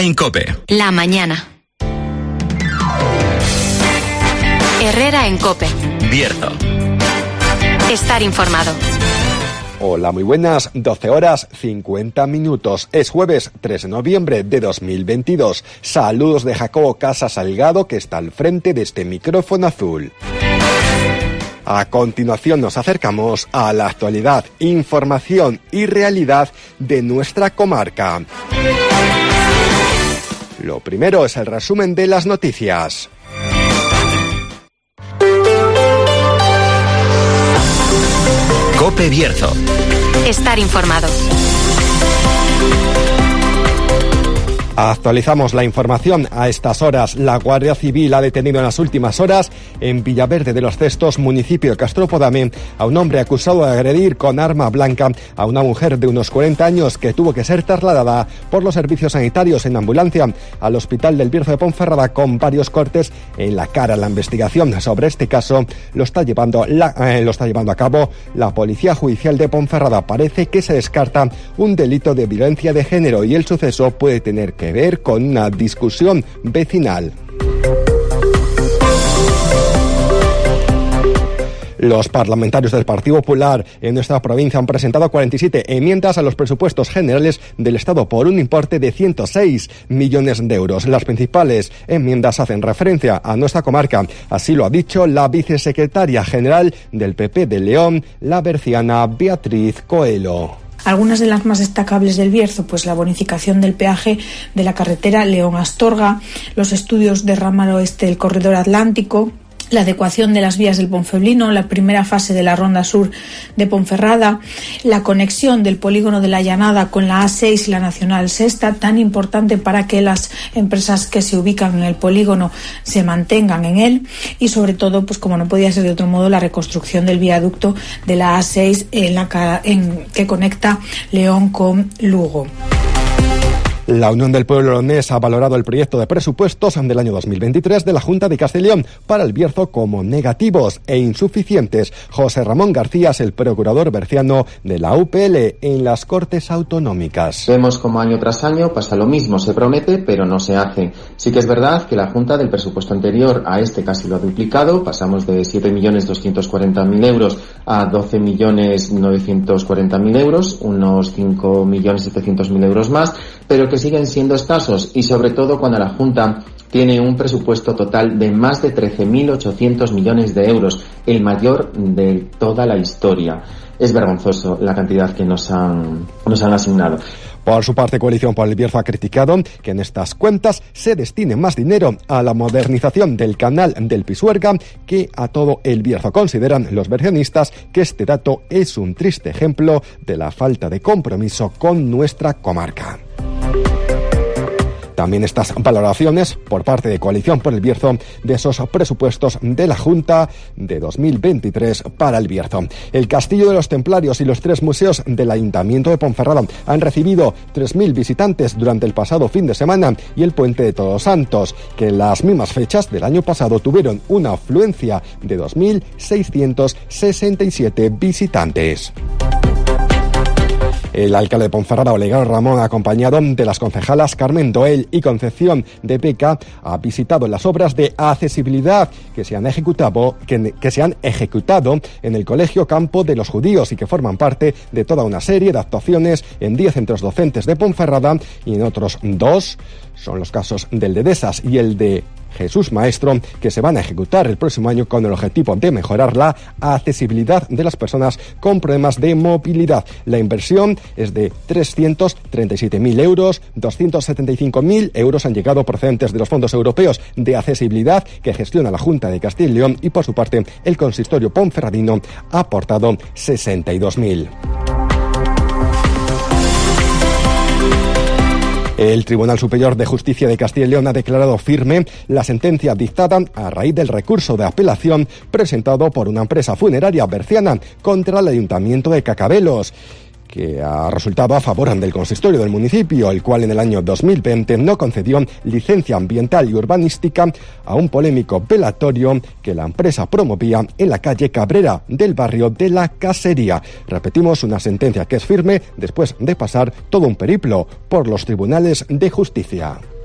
en COPE. La mañana. Herrera en COPE. Bierzo. Estar informado. Hola, muy buenas, 12 horas 50 minutos. Es jueves 3 de noviembre de 2022. Saludos de Jacobo Casa Salgado, que está al frente de este micrófono azul. A continuación nos acercamos a la actualidad, información y realidad de nuestra comarca. Lo primero es el resumen de las noticias. COPE Bierzo. Estar informado. Actualizamos la información a estas horas. La Guardia Civil ha detenido en las últimas horas en Villaverde de los Cestos, municipio de Castropodame, a un hombre acusado de agredir con arma blanca a una mujer de unos 40 años que tuvo que ser trasladada por los servicios sanitarios en ambulancia al Hospital del Bierzo de Ponferrada con varios cortes en la cara. La investigación sobre este caso lo está llevando a cabo la Policía Judicial de Ponferrada. Parece que se descarta un delito de violencia de género y el suceso puede tener que ver con una discusión vecinal. Los parlamentarios del Partido Popular en nuestra provincia han presentado 47 enmiendas a los presupuestos generales del Estado por un importe de 106 millones de euros. Las principales enmiendas hacen referencia a nuestra comarca. Así lo ha dicho la vicesecretaria general del PP de León, la berciana Beatriz Coelho. Algunas de las más destacables del Bierzo, pues la bonificación del peaje de la carretera León-Astorga, los estudios de ramal oeste del corredor atlántico, la adecuación de las vías del Ponfeblino, la primera fase de la ronda sur de Ponferrada, la conexión del polígono de la Llanada con la A6 y la Nacional Sexta, tan importante para que las empresas que se ubican en el polígono se mantengan en él, y sobre todo, pues como no podía ser de otro modo, la reconstrucción del viaducto de la A6 que conecta León con Lugo. La Unión del Pueblo Leonés ha valorado el proyecto de presupuestos del año 2023 de la Junta de Castellón para el Bierzo como negativos e insuficientes. José Ramón García es el procurador berciano de la UPL en las Cortes Autonómicas. Vemos como año tras año pasa lo mismo, se promete pero no se hace. Sí que es verdad que la Junta del presupuesto anterior a este casi lo ha duplicado, pasamos de 7.240.000 euros a 12.940.000 euros, unos 5.700.000 euros más, pero que siguen siendo escasos, y sobre todo cuando la Junta tiene un presupuesto total de más de 13.800 millones de euros, el mayor de toda la historia. Es vergonzoso la cantidad que nos han asignado. Por su parte, Coalición por el Bierzo ha criticado que en estas cuentas se destine más dinero a la modernización del canal del Pisuerga que a todo el Bierzo. Consideran los bercianistas que este dato es un triste ejemplo de la falta de compromiso con nuestra comarca. También estas valoraciones por parte de Coalición por el Bierzo de esos presupuestos de la Junta de 2023 para el Bierzo. El Castillo de los Templarios y los 3 museos del Ayuntamiento de Ponferrada han recibido 3.000 visitantes durante el pasado fin de semana, y el Puente de Todos Santos, que en las mismas fechas del año pasado tuvieron una afluencia de 2.667 visitantes. El alcalde de Ponferrada, Olegario Ramón, acompañado de las concejalas Carmen Doel y Concepción de Peca, ha visitado las obras de accesibilidad que se han ejecutado en el Colegio Campo de los Judíos y que forman parte de toda una serie de actuaciones en 10 centros docentes de Ponferrada, y en otros 2 son los casos del de Desas y el de Jesús Maestro, que se van a ejecutar el próximo año con el objetivo de mejorar la accesibilidad de las personas con problemas de movilidad. La inversión es de 337.000 euros, 275.000 euros han llegado procedentes de los fondos europeos de accesibilidad que gestiona la Junta de Castilla y León, y por su parte el consistorio ponferradino ha aportado 62.000. El Tribunal Superior de Justicia de Castilla y León ha declarado firme la sentencia dictada a raíz del recurso de apelación presentado por una empresa funeraria berciana contra el Ayuntamiento de Cacabelos, que ha resultado a favor del consistorio del municipio, el cual en el año 2020 no concedió licencia ambiental y urbanística a un polémico velatorio que la empresa promovía en la calle Cabrera del barrio de La Casería. Repetimos, una sentencia que es firme después de pasar todo un periplo por los tribunales de justicia.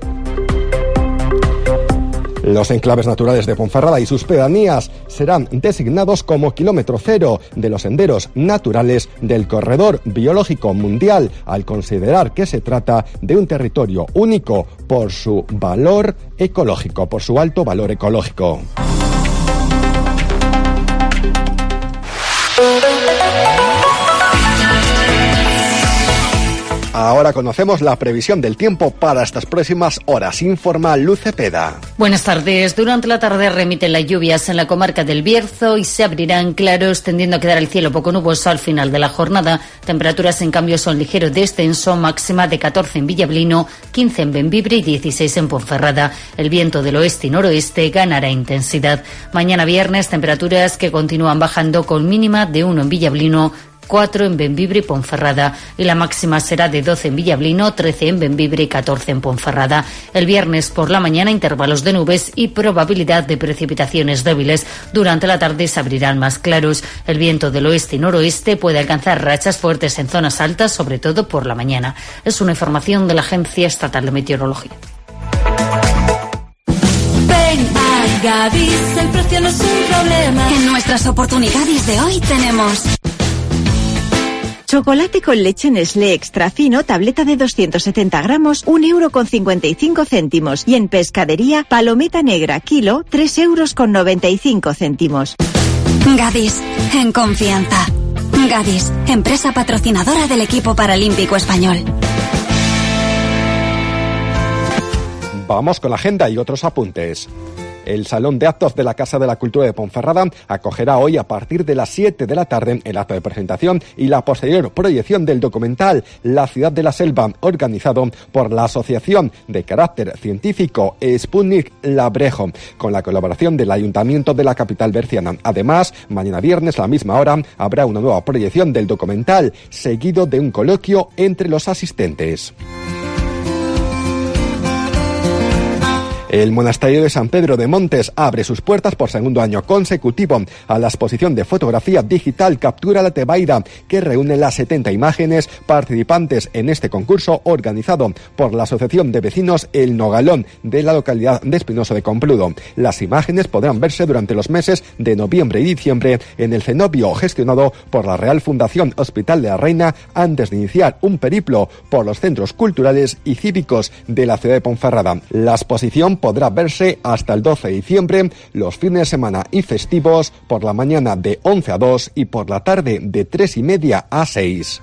Los enclaves naturales de Ponferrada y sus pedanías serán designados como kilómetro cero de los senderos naturales del Corredor Biológico Mundial, al considerar que se trata de un territorio único por su valor ecológico, por su alto valor ecológico. Ahora conocemos la previsión del tiempo para estas próximas horas. Informa Luz Cepeda. Buenas tardes. Durante la tarde remiten las lluvias en la comarca del Bierzo y se abrirán claros, tendiendo a quedar el cielo poco nuboso al final de la jornada. Temperaturas, en cambio, son ligeros descenso, máxima de 14 en Villablino, 15 en Bembibre y 16 en Ponferrada. El viento del oeste y noroeste ganará intensidad. Mañana viernes, temperaturas que continúan bajando con mínima de 1 en Villablino, 4 en Bembibre y Ponferrada, y la máxima será de 12 en Villablino, 13 en Bembibre y 14 en Ponferrada. El viernes por la mañana intervalos de nubes y probabilidad de precipitaciones débiles. Durante la tarde se abrirán más claros. El viento del oeste y noroeste puede alcanzar rachas fuertes en zonas altas, sobre todo por la mañana. Es una información de la Agencia Estatal de Meteorología. Ven a Gadis, el precio no es un problema. En nuestras oportunidades de hoy tenemos chocolate con leche Nestlé extra fino, tableta de 270 gramos, 1,55 €. Y en pescadería, palometa negra, kilo, 3,95 €. Gadis, en confianza. Gadis, empresa patrocinadora del equipo paralímpico español. Vamos con la agenda y otros apuntes. El Salón de Actos de la Casa de la Cultura de Ponferrada acogerá hoy a partir de las 7 de la tarde el acto de presentación y la posterior proyección del documental La Ciudad de la Selva, organizado por la Asociación de Carácter Científico Sputnik Labrejo, con la colaboración del Ayuntamiento de la capital berciana. Además, mañana viernes a la misma hora habrá una nueva proyección del documental, seguido de un coloquio entre los asistentes. El Monasterio de San Pedro de Montes abre sus puertas por segundo año consecutivo a la exposición de fotografía digital Captura la Tebaida, que reúne las 70 imágenes participantes en este concurso organizado por la Asociación de Vecinos El Nogalón de la localidad de Espinoso de Compludo. Las imágenes podrán verse durante los meses de noviembre y diciembre en el cenobio gestionado por la Real Fundación Hospital de la Reina, antes de iniciar un periplo por los centros culturales y cívicos de la ciudad de Ponferrada. La exposición podrá verse hasta el 12 de diciembre, los fines de semana y festivos, por la mañana de 11 a 2 y por la tarde de 3:30 a 6.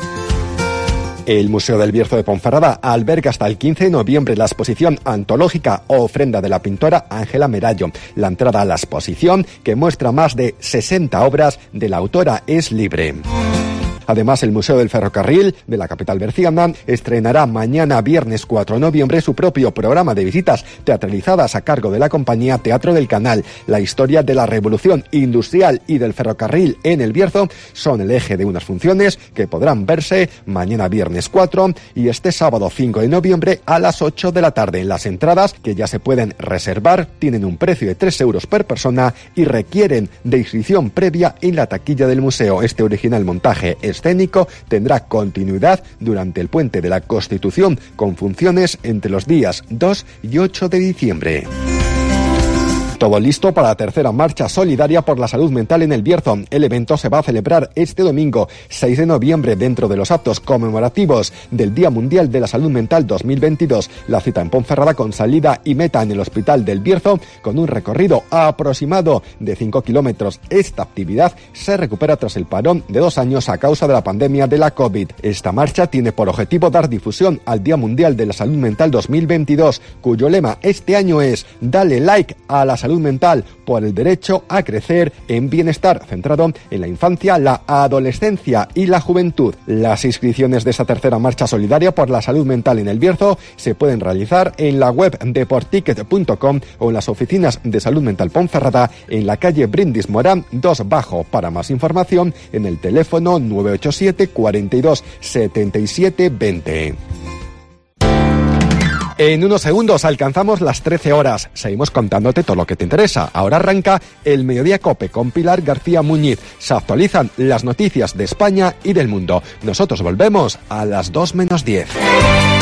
El Museo del Bierzo de Ponferrada alberga hasta el 15 de noviembre la exposición antológica Ofrenda de la pintora Ángela Merallo. La entrada a la exposición, que muestra más de 60 obras de la autora, es libre. Además, el Museo del Ferrocarril de la capital berciana estrenará mañana viernes 4 de noviembre su propio programa de visitas teatralizadas a cargo de la compañía Teatro del Canal. La historia de la revolución industrial y del ferrocarril en el Bierzo son el eje de unas funciones que podrán verse mañana viernes 4 y este sábado 5 de noviembre a las 8 de la tarde. Las entradas, que ya se pueden reservar, tienen un precio de 3 € per persona y requieren de inscripción previa en la taquilla del museo. Este original montaje escénico tendrá continuidad durante el Puente de la Constitución, con funciones entre los días 2 y 8 de diciembre. Todo listo para la tercera marcha solidaria por la salud mental en el Bierzo. El evento se va a celebrar este domingo 6 de noviembre dentro de los actos conmemorativos del Día Mundial de la Salud Mental 2022. La cita en Ponferrada con salida y meta en el Hospital del Bierzo, con un recorrido aproximado de 5 kilómetros. Esta actividad se recupera tras el parón de 2 años a causa de la pandemia de la COVID. Esta marcha tiene por objetivo dar difusión al Día Mundial de la Salud Mental 2022, cuyo lema este año es "Dale like a la salud mental por el derecho a crecer en bienestar", centrado en la infancia, la adolescencia y la juventud. Las inscripciones de esta tercera marcha solidaria por la salud mental en el Bierzo se pueden realizar en la web de porticket.com o en las oficinas de Salud Mental Ponferrada en la calle Brindis Morán 2 Bajo. Para más información, en el teléfono 987 42 77 20. En unos segundos alcanzamos las 13 horas. Seguimos contándote todo lo que te interesa. Ahora arranca el Mediodía Cope con Pilar García Muñiz. Se actualizan las noticias de España y del mundo. Nosotros volvemos a las 2 menos 10.